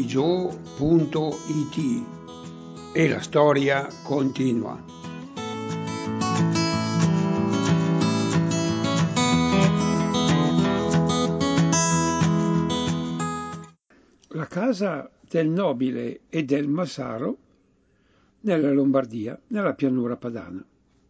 Joe.it e la storia continua. La casa del nobile e del massaro nella Lombardia, nella pianura padana.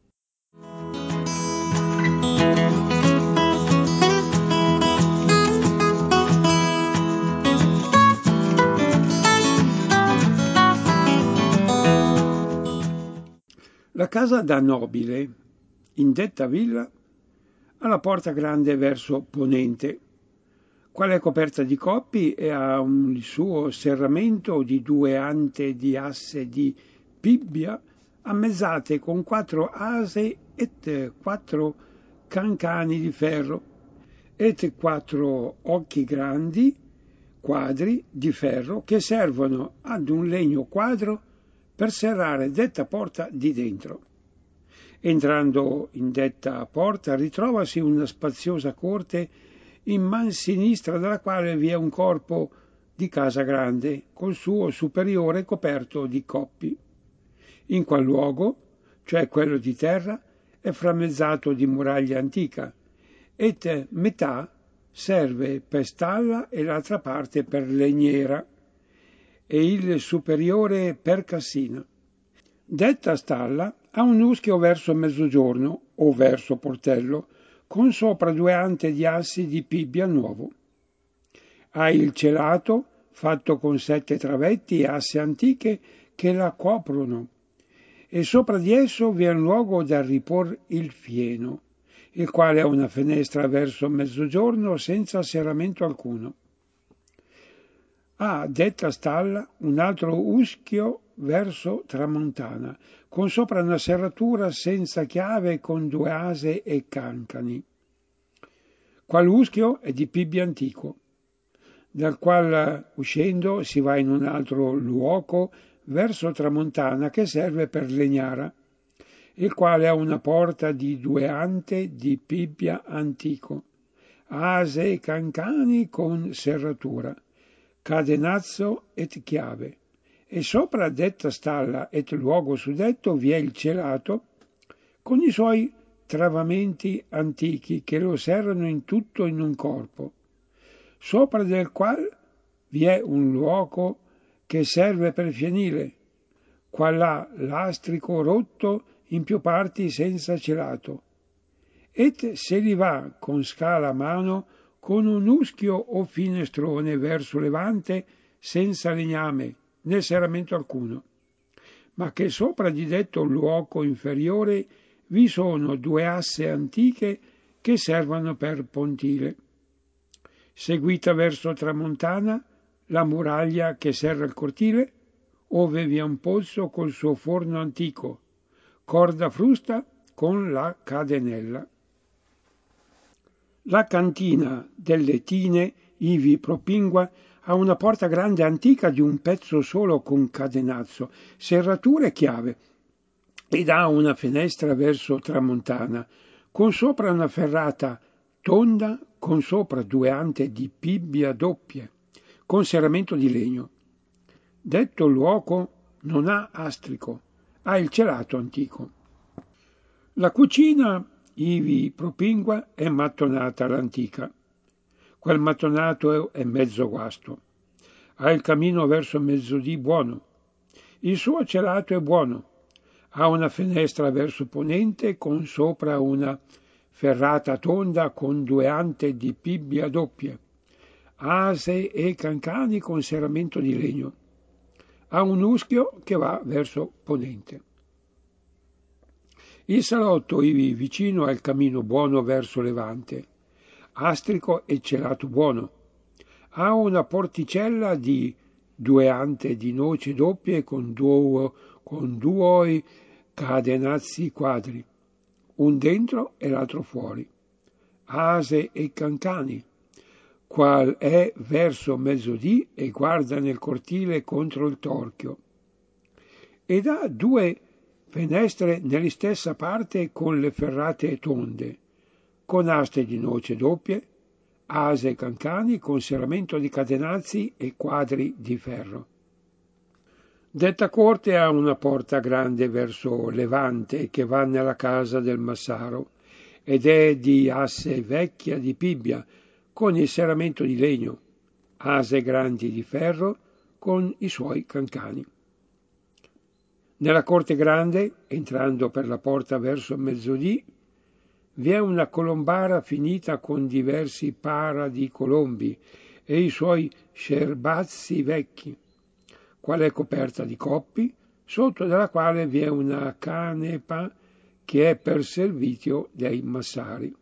La casa da nobile, in detta villa, ha la porta grande verso ponente, quale è coperta di coppi e ha il suo serramento di 2 ante di asse di pibbia ammezzate con 4 ase et 4 cancani di ferro et 4 occhi grandi quadri di ferro che servono ad un legno quadro per serrare detta porta di dentro. Entrando in detta porta ritrovasi una spaziosa corte in man sinistra della quale vi è un corpo di casa grande col suo superiore coperto di coppi, in qual luogo, cioè quello di terra, è framezzato di muraglia antica et metà serve per stalla e l'altra parte per legniera e il superiore per cassina. Detta stalla ha un uschio verso mezzogiorno o verso portello, con sopra 2 ante di assi di pibbia nuovo. Ha il celato fatto con 7 travetti e assi antiche che la coprono, e sopra di esso vi è un luogo da ripor il fieno, il quale ha una finestra verso mezzogiorno senza serramento alcuno. Ha detta stalla un altro uschio verso tramontana, con sopra una serratura senza chiave con 2 ase e cancani. Qual uschio è di pibbia antico, dal qual uscendo si va in un altro luogo verso tramontana che serve per legnara, il quale ha una porta di 2 ante di pibbia antico, ase e cancani con serratura, cadenazzo et chiave, e sopra detta stalla et luogo suddetto vi è il celato con i suoi travamenti antichi che lo serrano in tutto in un corpo, sopra del qual vi è un luogo che serve per fienile, qual ha l'astrico rotto in più parti senza celato, et se li va con scala a mano con un uschio o finestrone verso levante senza legname né serramento alcuno, ma che sopra di detto luogo inferiore vi sono 2 asse antiche che servono per pontile. Seguita verso tramontana la muraglia che serra il cortile, ove vi è un pozzo col suo forno antico, corda frusta con la cadenella. La cantina delle Tine, ivi propingua, ha una porta grande antica di un pezzo solo con cadenazzo, serratura e chiave, ed ha una finestra verso tramontana, con sopra una ferrata tonda, con sopra 2 ante di pibbia doppie, con serramento di legno. Detto luogo non ha astrico, ha il celato antico. La cucina ivi propingua è mattonata all'antica. Quel mattonato è mezzo guasto. Ha il camino verso mezzodì buono. Il suo celato è buono. Ha una finestra verso ponente con sopra una ferrata tonda con 2 ante di pibbia doppie, ase e cancani con serramento di legno. Ha un uschio che va verso ponente. Il salotto ivi vicino ha il camino buono verso levante, astrico e celato buono. Ha una porticella di 2 ante di noce doppie con due cadenazzi quadri, un dentro e l'altro fuori, ase e cancani, qual è verso mezzodì e guarda nel cortile contro il torchio. Ed ha 2 finestre nell'istessa parte con le ferrate tonde, con aste di noce doppie, ase cancani con serramento di catenazzi e quadri di ferro. Detta corte ha una porta grande verso levante che va nella casa del Massaro ed è di asse vecchia di Pibbia con il serramento di legno, ase grandi di ferro con i suoi cancani. Nella corte grande, entrando per la porta verso mezzodì, vi è una colombara finita con diversi para di colombi e i suoi scerbazzi vecchi, quale è coperta di coppi, sotto della quale vi è una canepa che è per servizio dei massari.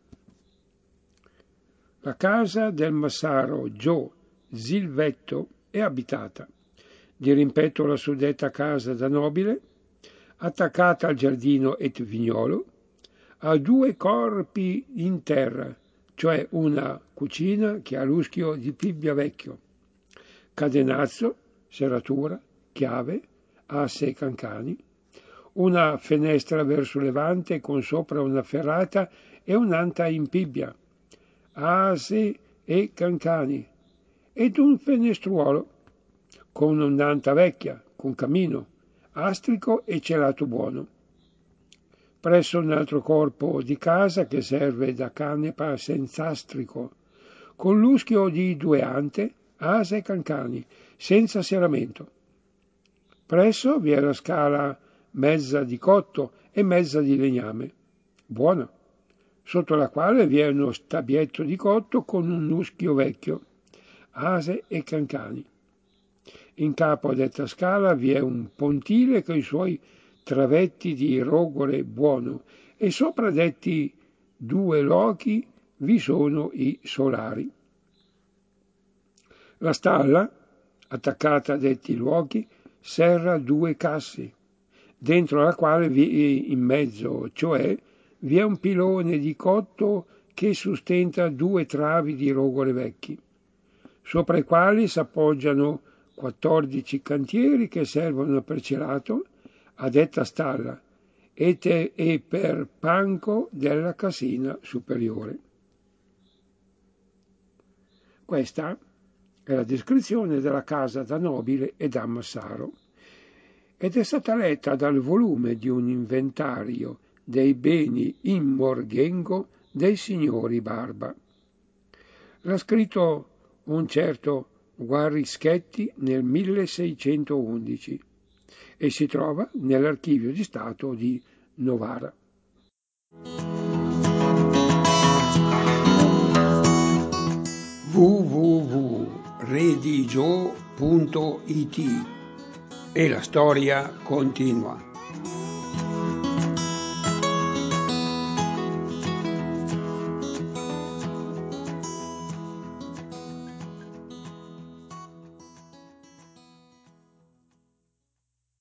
La casa del massaro Gio Silvetto è abitata. Di rimpetto la suddetta casa da nobile, attaccata al giardino et vignolo, ha 2 corpi in terra, cioè una cucina che ha l'uschio di Pibbia vecchio, cadenazzo, serratura, chiave, asse e cancani, una finestra verso levante con sopra una ferrata e un'anta in Pibbia, ase e cancani, ed un finestruolo con un'anta vecchia, con camino, astrico e celato buono. Presso un altro corpo di casa che serve da canepa senz'astrico, con l'uschio di 2 ante, ase e cancani, senza serramento. Presso vi è la scala mezza di cotto e mezza di legname, buona, sotto la quale vi è uno stabietto di cotto con un uschio vecchio, ase e cancani. In capo a detta scala vi è un pontile con i suoi travetti di rogore buono e sopra detti 2 lochi vi sono i solari. La stalla, attaccata a detti luoghi, serra 2 cassi, dentro la quale in mezzo, cioè, vi è un pilone di cotto che sustenta 2 travi di rogore vecchi, sopra i quali s'appoggiano 14 cantieri che servono per celato a detta stalla e per panco della casina superiore. Questa è la descrizione della casa da nobile e da massaro ed è stata letta dal volume di un inventario dei beni in Morghengo dei signori Barba. L'ha scritto un certo Guarischetti nel 1611 e si trova nell'archivio di Stato di Novara. www.redigio.it e la storia continua.